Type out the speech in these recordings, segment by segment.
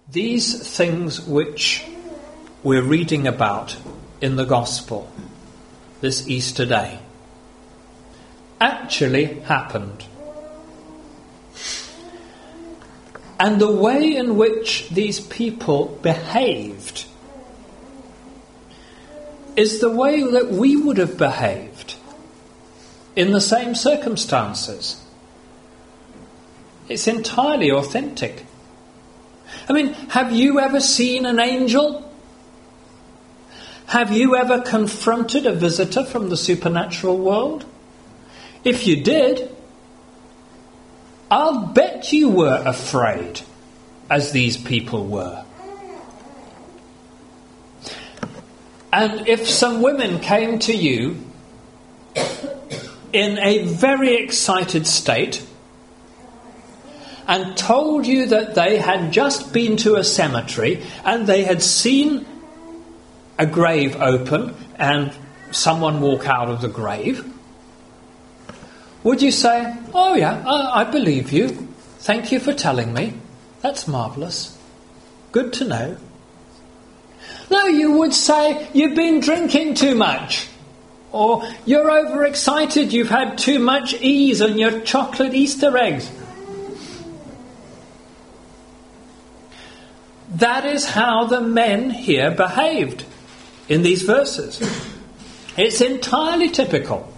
These things which we're reading about in the Gospel this Easter day actually happened. And the way in which these people behaved is the way that we would have behaved in the same circumstances. It's entirely authentic. I mean, have you ever seen an angel? Have you ever confronted a visitor from the supernatural world? If you did, I'll bet you were afraid, as these people were. And if some women came to you in a very excited state and told you that they had just been to a cemetery and they had seen a grave open and someone walk out of the grave, would you say, "Oh yeah, I believe you. Thank you for telling me. That's marvellous. Good to know"? No, you would say, "You've been drinking too much." Or, "You're overexcited. You've had too much ease on your chocolate Easter eggs." That is how the men here behaved in these verses. It's entirely typical.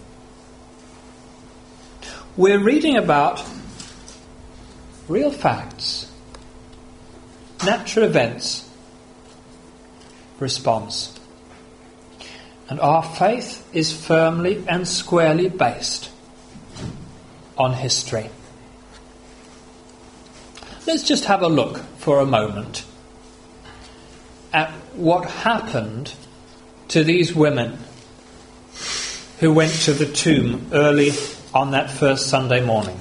We're reading about real facts, natural events, response. And our faith is firmly and squarely based on history. Let's just have a look for a moment at what happened to these women who went to the tomb early on that first Sunday morning.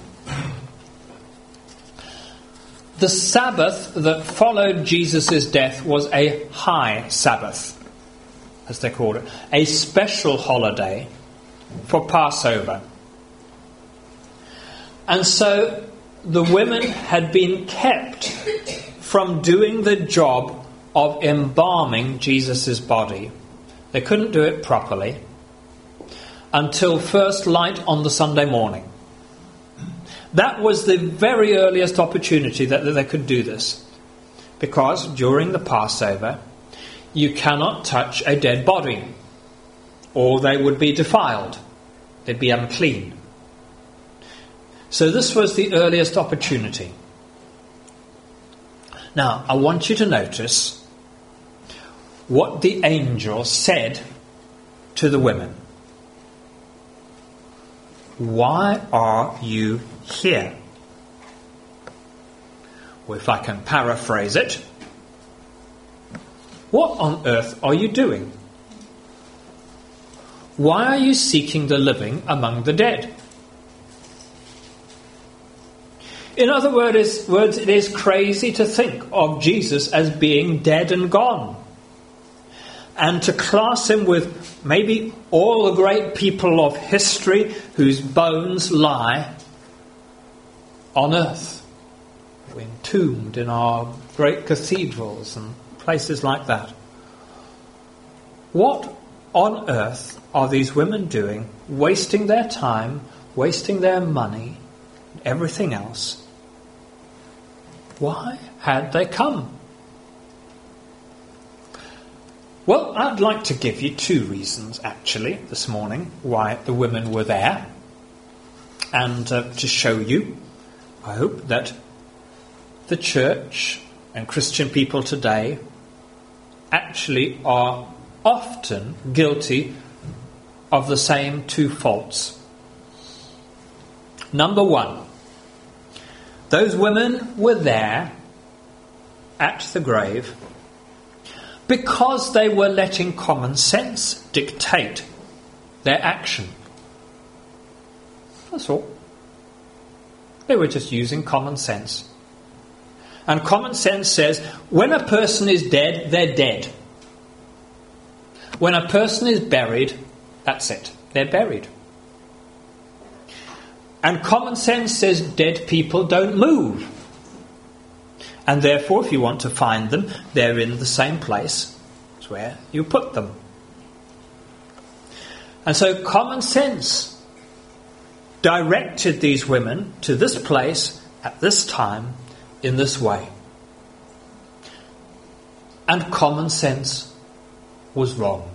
The Sabbath that followed Jesus' death was a high Sabbath, as they called it, a special holiday for Passover. And so the women had been kept from doing the job of embalming Jesus' body. They couldn't do it properly until first light on the Sunday morning. That was the very earliest opportunity that they could do this, because during the Passover you cannot touch a dead body or they would be defiled. They'd be unclean. So this was the earliest opportunity. Now, I want you to notice what the angel said to the women. "Why are you here?" Or if I can paraphrase it, "What on earth are you doing? Why are you seeking the living among the dead?" In other words, it is crazy to think of Jesus as being dead and gone, and to class him with maybe all the great people of history whose bones lie on earth, entombed in our great cathedrals and places like that. What on earth are these women doing, wasting their time, wasting their money, everything else? Why had they come? Well, I'd like to give you two reasons, actually, this morning, why the women were there. And to show you, I hope, that the church and Christian people today actually are often guilty of the same two faults. Number one, those women were there at the grave because they were letting common sense dictate their action. That's all. They were just using common sense. And common sense says, when a person is dead, they're dead. When a person is buried, that's it. They're buried. And common sense says dead people don't move. And therefore, if you want to find them, they're in the same place as where you put them. And so common sense directed these women to this place at this time in this way. And common sense was wrong.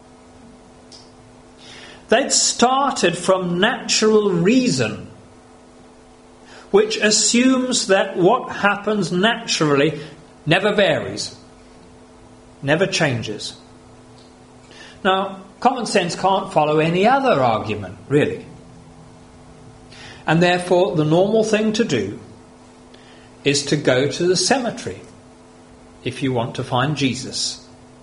They'd started from natural reason, which assumes that what happens naturally never varies, never changes. Now, common sense can't follow any other argument, really. And therefore, the normal thing to do is to go to the cemetery if you want to find Jesus.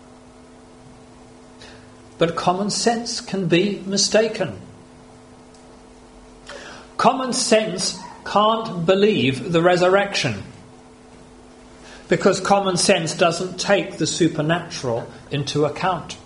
But common sense can be mistaken. Common sense can't believe the resurrection, because common sense doesn't take the supernatural into account.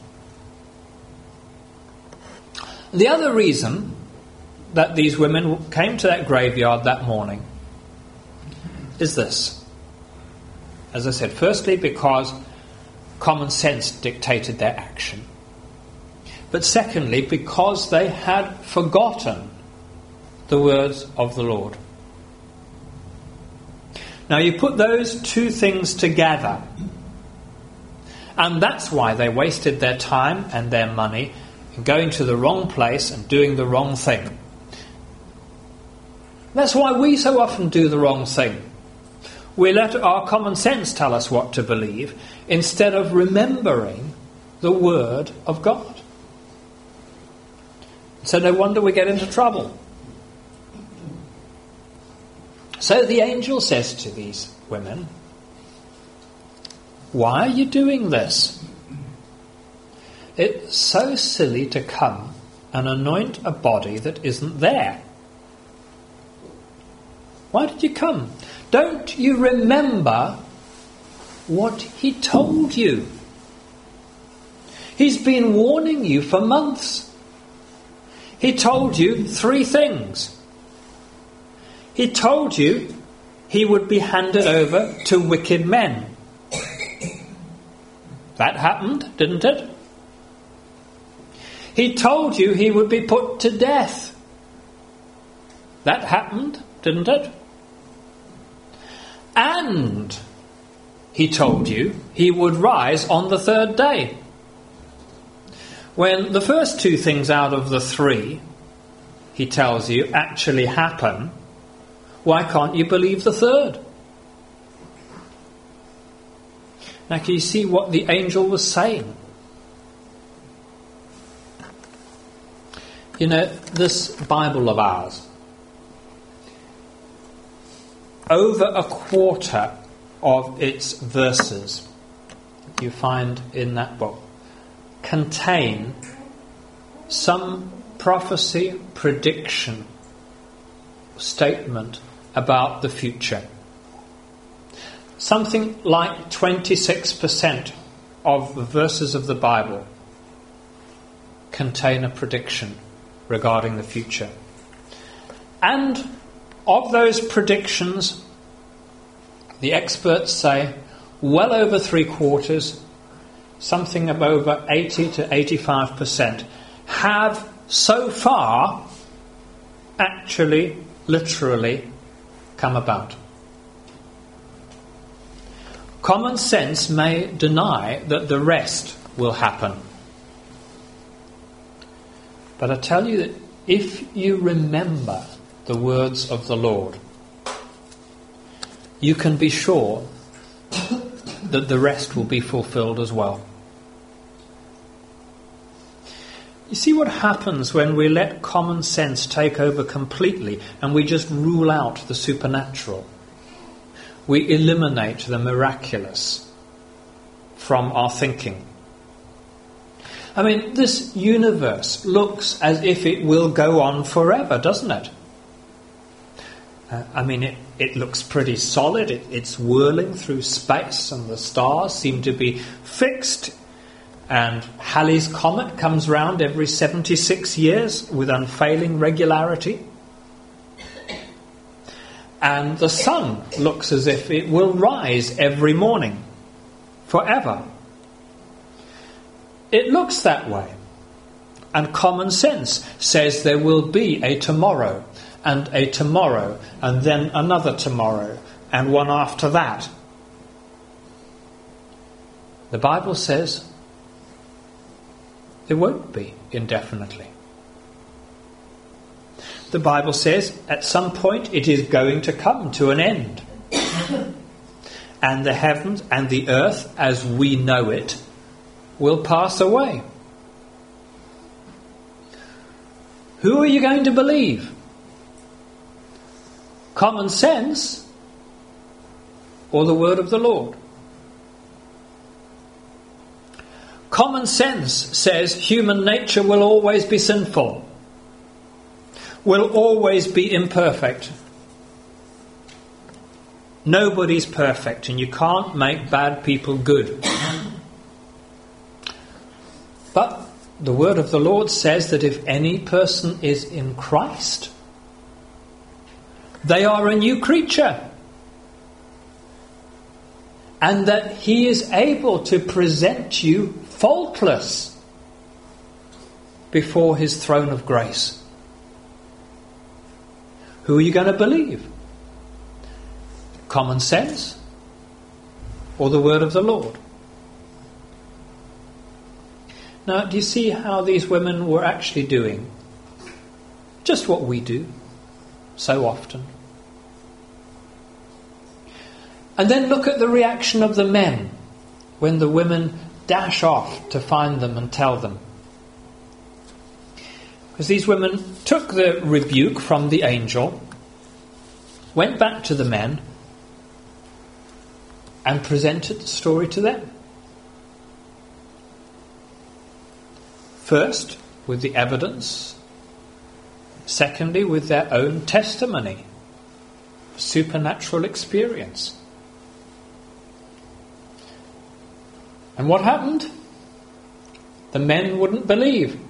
The other reason that these women came to that graveyard that morning is this. As I said, firstly, because common sense dictated their action. But secondly, because they had forgotten the words of the Lord. Now you put those two things together, and that's why they wasted their time and their money in going to the wrong place and doing the wrong thing. That's why we so often do the wrong thing. We let our common sense tell us what to believe instead of remembering the Word of God. So no wonder we get into trouble. So the angel says to these women, "Why are you doing this? It's so silly to come and anoint a body that isn't there. Why did you come? Don't you remember what he told you? He's been warning you for months. He told you 3 things. He told you he would be handed over to wicked men. That happened, didn't it? He told you he would be put to death. That happened, didn't it? And he told you he would rise on the 3rd day. When the first 2 things out of the 3, he tells you, actually happen, why can't you believe the 3rd? Now can you see what the angel was saying? You know, this Bible of ours, over a quarter of its verses you find in that book contain some prophecy, prediction, statement about the future. Something like 26% of the verses of the Bible contain a prediction regarding the future. And of those predictions, the experts say well over 3/4, something of over 80 to 85%, have so far actually, literally come about. Common sense may deny that the rest will happen. But I tell you that if you remember the words of the Lord, you can be sure that the rest will be fulfilled as well. You see what happens when we let common sense take over completely and we just rule out the supernatural. We eliminate the miraculous from our thinking. I mean, this universe looks as if it will go on forever, doesn't it? It looks pretty solid. It's whirling through space and the stars seem to be fixed. And Halley's Comet comes round every 76 years with unfailing regularity. And the sun looks as if it will rise every morning, forever. It looks that way. And common sense says there will be a tomorrow, and then another tomorrow, and one after that. The Bible says there won't be indefinitely. The Bible says at some point it is going to come to an end. And the heavens and the earth as we know it will pass away. Who are you going to believe? Common sense or the word of the Lord? Common sense says human nature will always be sinful, will always be imperfect. Nobody's perfect, and you can't make bad people good. But the word of the Lord says that if any person is in Christ, they are a new creature. And that he is able to present you faultless before his throne of grace. Who are you going to believe? Common sense or the word of the Lord? Now, do you see how these women were actually doing just what we do so often? And then look at the reaction of the men when the women dash off to find them and tell them. Because these women took the rebuke from the angel, went back to the men, and presented the story to them. First, with the evidence. Secondly, with their own testimony, supernatural experience. And what happened? The men wouldn't believe.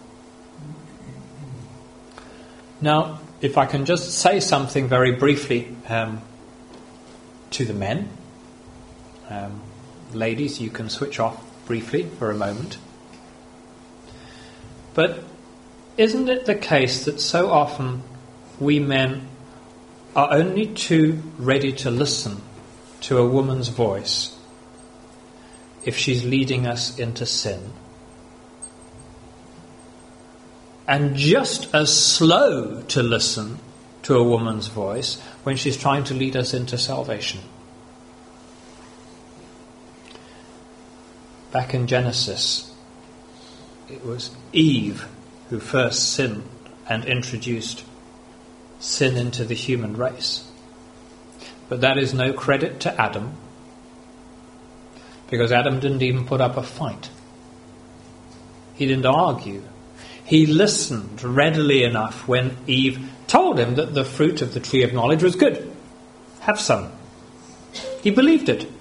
Now, if I can just say something very briefly to the men. Ladies, you can switch off briefly for a moment. But isn't it the case that so often we men are only too ready to listen to a woman's voice if she's leading us into sin, and just as slow to listen to a woman's voice when she's trying to lead us into salvation? Back in Genesis, it was Eve who first sinned and introduced sin into the human race. But that is no credit to Adam, because Adam didn't even put up a fight. He didn't argue. He listened readily enough when Eve told him that the fruit of the tree of knowledge was good. Have some. He believed it.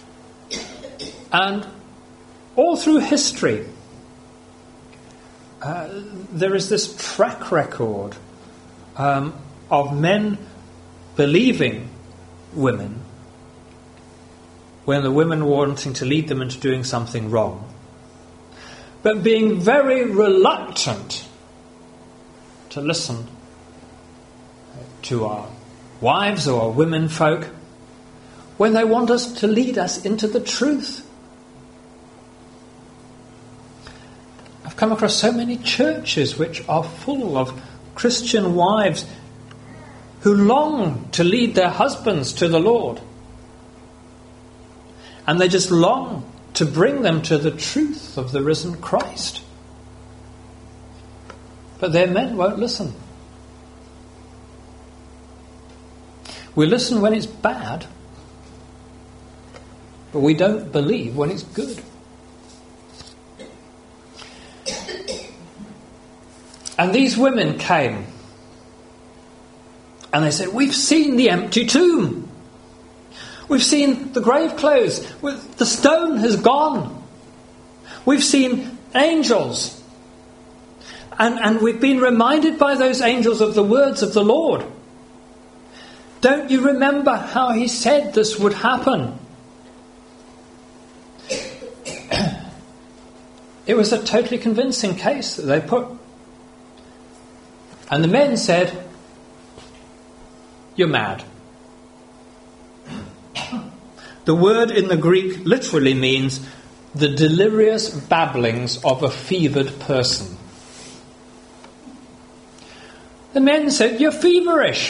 And all through history, there is this track record of men believing women when the women were wanting to lead them into doing something wrong, but being very reluctant to listen to our wives or our women folk when they want us to lead us into the truth. I've come across so many churches which are full of Christian wives who long to lead their husbands to the Lord. And they just long to bring them to the truth of the risen Christ. But their men won't listen. We listen when it's bad, but we don't believe when it's good. And these women came and they said, "We've seen the empty tomb. We've seen the grave clothes. The stone has gone. We've seen angels. And we've been reminded by those angels of the words of the Lord. Don't you remember how he said this would happen? It was a totally convincing case that they put. And the men said, "You're mad." The word in the Greek literally means the delirious babblings of a fevered person. The men said, "You're feverish.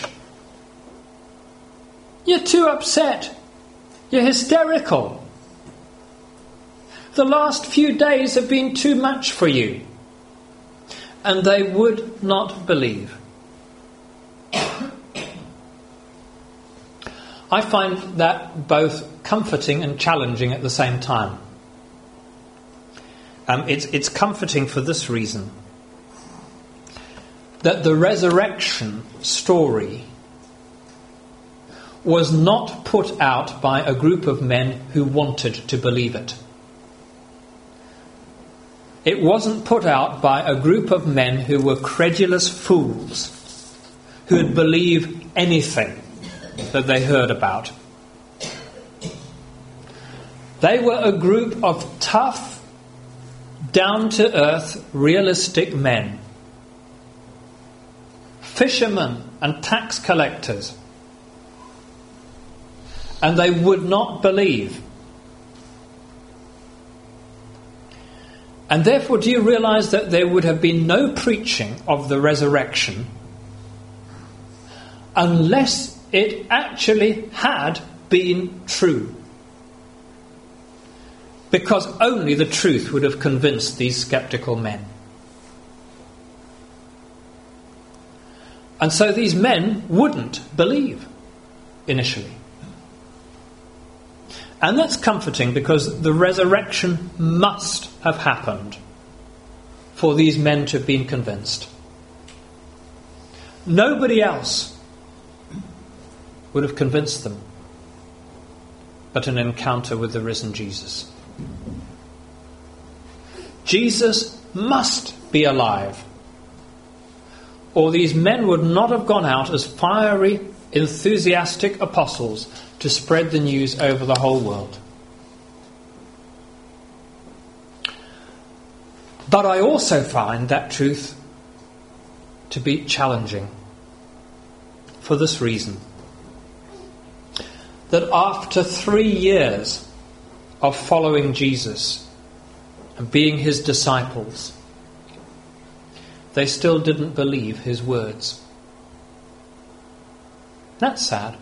You're too upset. You're hysterical. The last few days have been too much for you." And they would not believe. I find that both comforting and challenging at the same time. It's comforting for this reason, that the resurrection story was not put out by a group of men who wanted to believe it. It wasn't put out by a group of men who were credulous fools, who would believe anything that they heard about. They were a group of tough, down-to-earth, realistic men. Fishermen and tax collectors. And they would not believe. And therefore, do you realize that there would have been no preaching of the resurrection unless it actually had been true? Because only the truth would have convinced these skeptical men. And so these men wouldn't believe initially. And that's comforting, because the resurrection must have happened for these men to have been convinced. Nobody else would have convinced them but an encounter with the risen Jesus. Jesus must be alive, or these men would not have gone out as fiery, enthusiastic apostles to spread the news over the whole world. But I also find that truth to be challenging for this reason: that after 3 years of following Jesus and being his disciples, they still didn't believe his words. That's sad.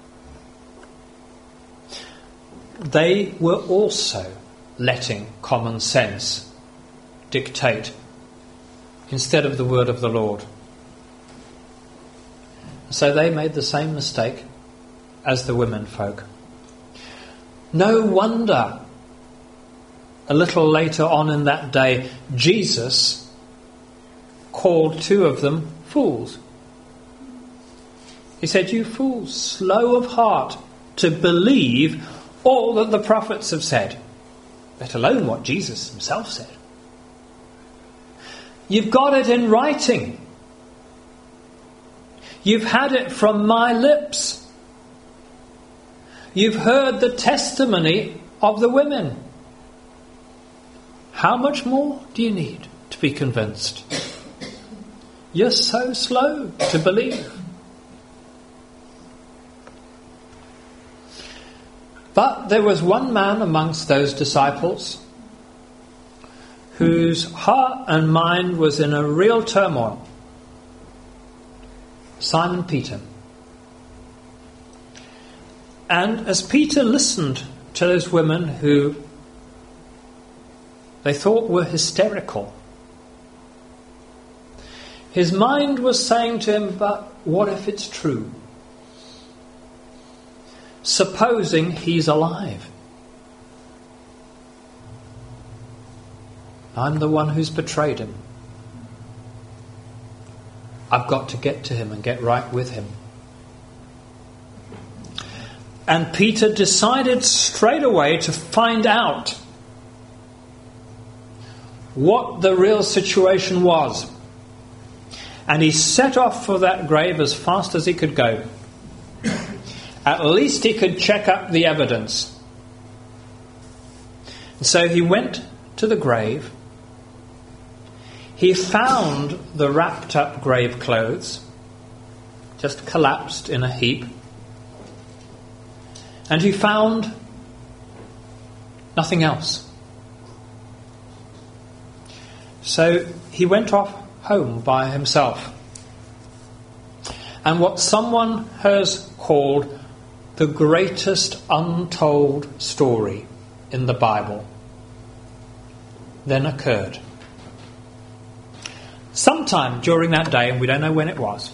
They were also letting common sense dictate instead of the word of the Lord. So they made the same mistake as the women folk. No wonder a little later on in that day, Jesus called 2 of them fools. He said, "You fools, slow of heart to believe all that the prophets have said," let alone what Jesus himself said. You've got it in writing. You've had it from my lips. You've heard the testimony of the women. How much more do you need to be convinced? You're so slow to believe. But there was one man amongst those disciples whose heart and mind was in a real turmoil. Simon Peter. And as Peter listened to those women who they thought were hysterical, his mind was saying to him, but what if it's true? Supposing he's alive. I'm the one who's betrayed him. I've got to get to him and get right with him. And Peter decided straight away to find out what the real situation was. And he set off for that grave as fast as he could go. At least he could check up the evidence. And so he went to the grave. He found the wrapped up grave clothes, just collapsed in a heap. And he found nothing else. So he went off home by himself. And what someone has called the greatest untold story in the Bible then occurred. Sometime during that day, and we don't know when it was,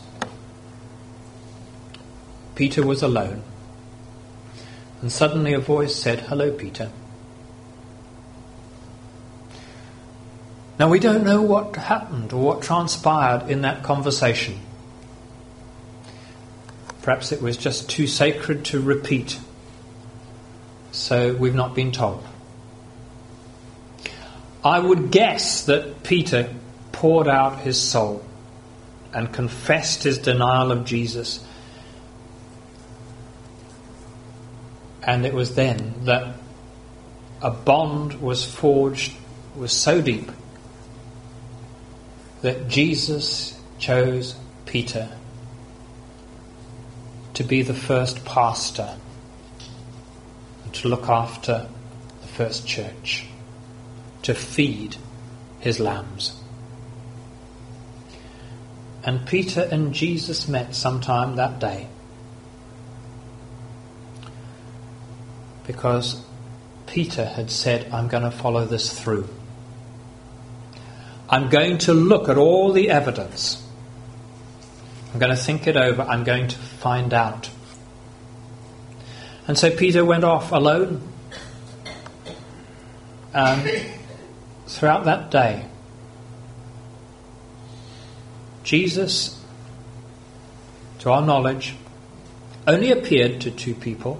Peter was alone. And suddenly a voice said, "Hello, Peter." Now we don't know what happened or what transpired in that conversation. Perhaps it was just too sacred to repeat, so we've not been told. I would guess that Peter poured out his soul and confessed his denial of Jesus. And it was then that a bond was forged, was so deep, that Jesus chose Peter to be the first pastor and to look after the first church, to feed his lambs. And Peter and Jesus met sometime that day, because Peter had said, "I'm going to follow this through. I'm going to look at all the evidence. I'm going to think it over. I'm going to find out." And so Peter went off alone. And throughout that day, Jesus, to our knowledge, only appeared to two people: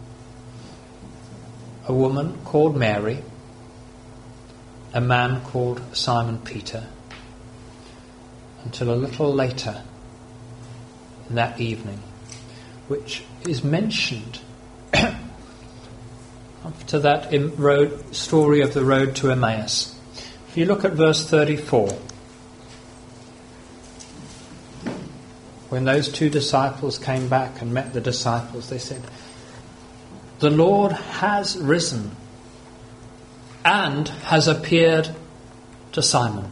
a woman called Mary, a man called Simon Peter, until a little later in that evening, which is mentioned after that story of the road to Emmaus. If you look at verse 34, when those two disciples came back and met the disciples, they said, "The Lord has risen and has appeared to Simon."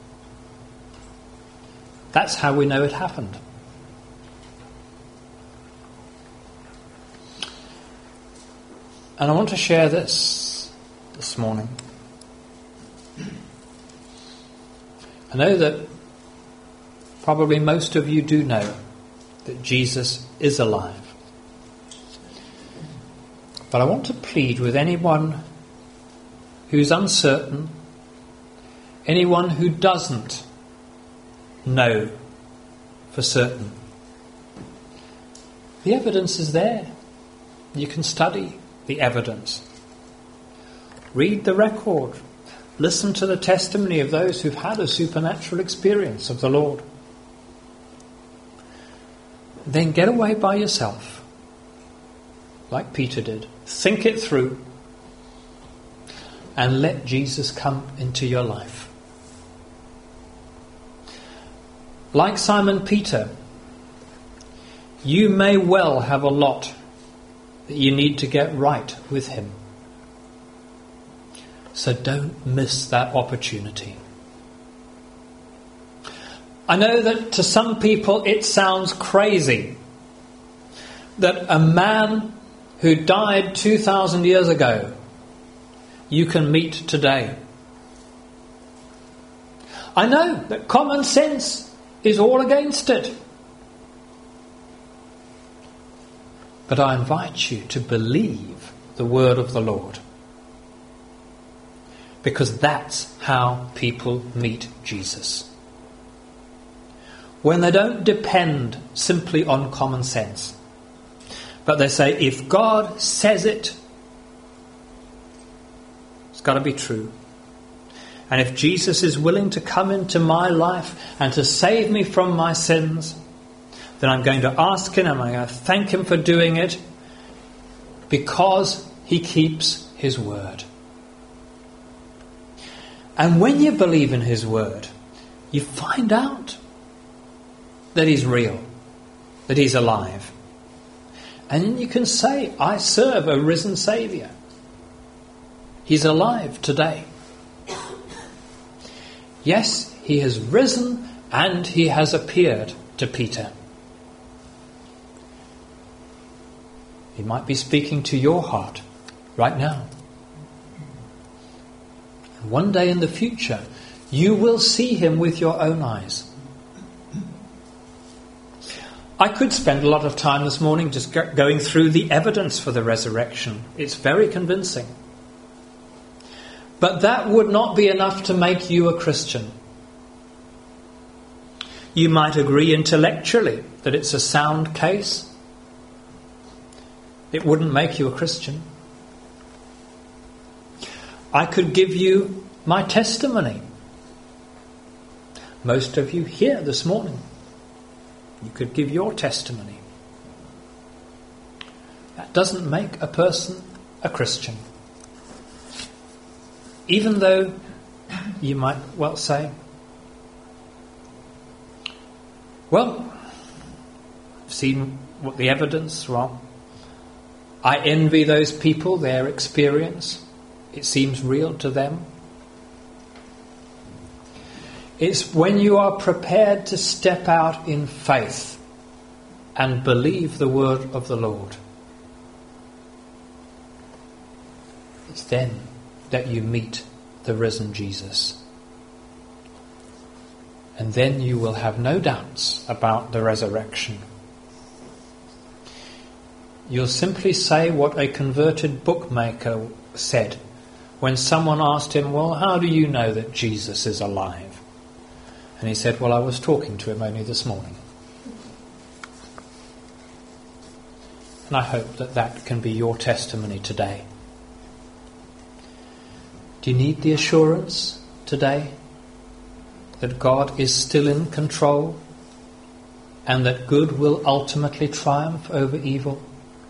That's how we know it happened. And I want to share this morning. I know that probably most of you do know that Jesus is alive. But I want to plead with anyone who's uncertain, anyone who doesn't know for certain. The evidence is there. You can study the evidence. Read the record. Listen to the testimony of those who've had a supernatural experience of the Lord. Then get away by yourself, like Peter did. Think it through and let Jesus come into your life. Like Simon Peter, you may well have a lot that you need to get right with him. So don't miss that opportunity. I know that to some people it sounds crazy that a man who died 2,000 years ago you can meet today. I know that common sense is all against it. But I invite you to believe the word of the Lord. Because that's how people meet Jesus. When they don't depend simply on common sense, but they say, if God says it, it's got to be true. And if Jesus is willing to come into my life and to save me from my sins, then I'm going to ask him, and I'm going to thank him for doing it, because he keeps his word. And when you believe in his word, you find out that he's real, that he's alive. And then you can say, I serve a risen Saviour. He's alive today. Yes, he has risen and he has appeared to Peter. He might be speaking to your heart right now. And one day in the future, you will see him with your own eyes. I could spend a lot of time this morning just going through the evidence for the resurrection. It's very convincing. But that would not be enough to make you a Christian. You might agree intellectually that it's a sound case. It wouldn't make you a Christian. I could give you my testimony. Most of you here this morning, you could give your testimony. That doesn't make a person a Christian. Even though you might well say, well, I've seen what the evidence, well, I envy those people, their experience. It seems real to them. It's when you are prepared to step out in faith and believe the word of the Lord. It's then that you meet the risen Jesus. And then you will have no doubts about the resurrection. You'll simply say what a converted bookmaker said when someone asked him, well, how do you know that Jesus is alive? And he said, well, I was talking to him only this morning. And I hope that that can be your testimony today. Do you need the assurance today that God is still in control and that good will ultimately triumph over evil?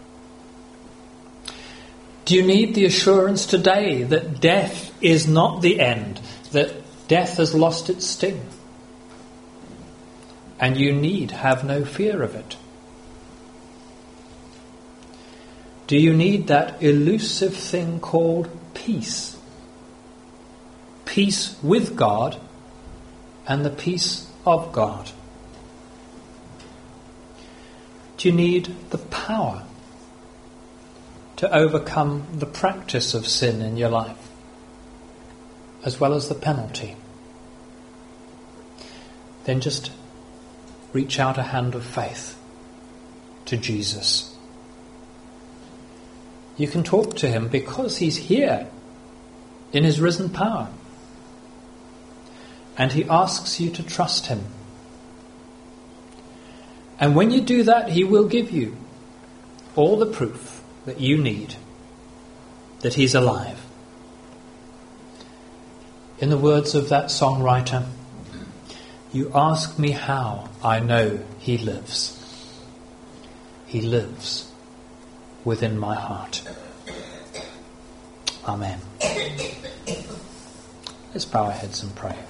Do you need the assurance today that death is not the end, that death has lost its sting? And you need have no fear of it. Do you need that elusive thing called peace? Peace with God and the peace of God. Do you need the power to overcome the practice of sin in your life, as well as the penalty? Then just reach out a hand of faith to Jesus. You can talk to him because he's here in his risen power. And he asks you to trust him. And when you do that, he will give you all the proof that you need that he's alive. In the words of that songwriter, you ask me how I know he lives. He lives within my heart. Amen. Let's bow our heads and pray.